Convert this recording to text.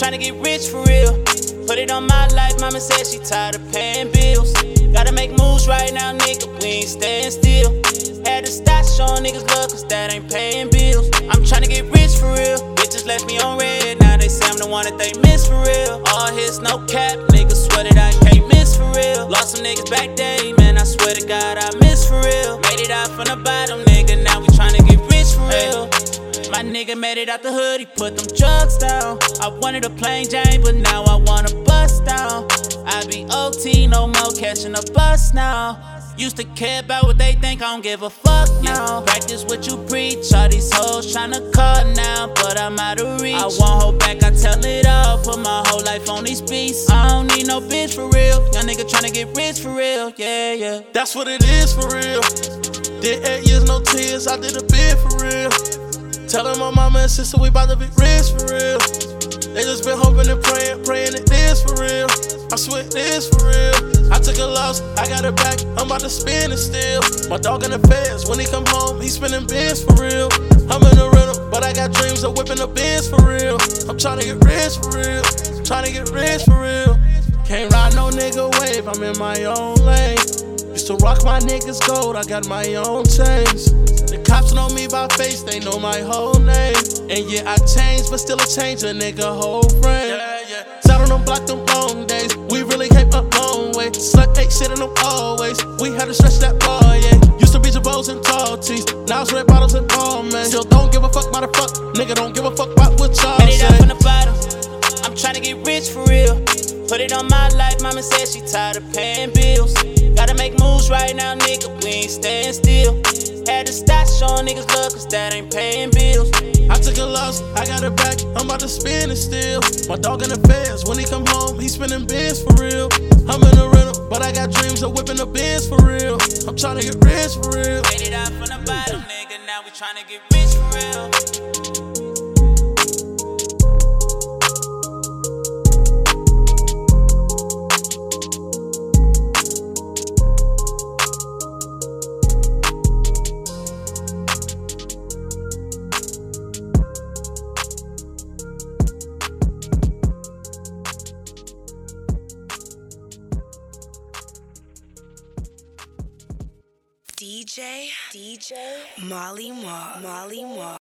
tryna get rich for real. Put it on my life, mama said she tired of paying bills. Gotta make moves right now, nigga, we ain't staying still. Had to stop showing niggas love, cause that ain't paying bills. I'm tryna get rich for real. Bitches left me on red, now they say I'm the one that they miss for real. All hits, no cap, niggas swear that I can't miss for real. Lost some niggas back day, man, I swear to God I miss for real. Made it out from the bottom, nigga, now we tryna get rich for real. My nigga made it out the hood, he put them drugs down. I wanted a plain Jane, but now I want a bust down. I be OT, no more catching a bus now. Used to care about what they think, I don't give a fuck now. Practice what you preach, all these hoes tryna cut now, but I'm out of reach. I won't hold back, I tell it all, put my whole life on these beats. I don't need no bitch for real, young nigga tryna get rich for real, yeah, yeah. That's what it is for real. Did 8 years, no tears, I did a bid for real. Tellin' my mama and sister we bout to be rich for real. They just been hoping and praying it is for real. I swear it is for real. I took a loss, I got it back, I'm about to spin it still. My dog in the feds, when he come home, he spinning bins for real. I'm in the rental, but I got dreams of whipping the bins for real. I'm tryna get rich for real, tryna get rich for real. Can't ride no nigga wave, I'm in my own lane. Used to rock my niggas gold, I got my own chains. The cops know me by face, they know my whole name. And yeah, I changed, but still I change a nigga whole frame. Sat on them block them long days, we really came a long way. Slut ate shit in them always, we had to stretch that ball, yeah. Used to be Jabos and tall tees, now it's red bottles and ball, man. Still don't give a fuck about the fuck, nigga don't give a fuck about what y'all say. Made it out from the bottom, I'm tryna get rich for real. Put it on my life, mama said she tired of paying bills. Gotta make moves right now, nigga, we ain't staying still. Had to stop showing niggas love, cause that ain't paying bills. I took a loss, I got it back, I'm about to spin it still. My dog in the feds, when he come home, he spinning bins for real. I'm in the rental, but I got dreams of whipping the bins for real. I'm tryna get rich for real. Made it out from the bottom, nigga, now we tryna get rich for real. DJ Molly Marr.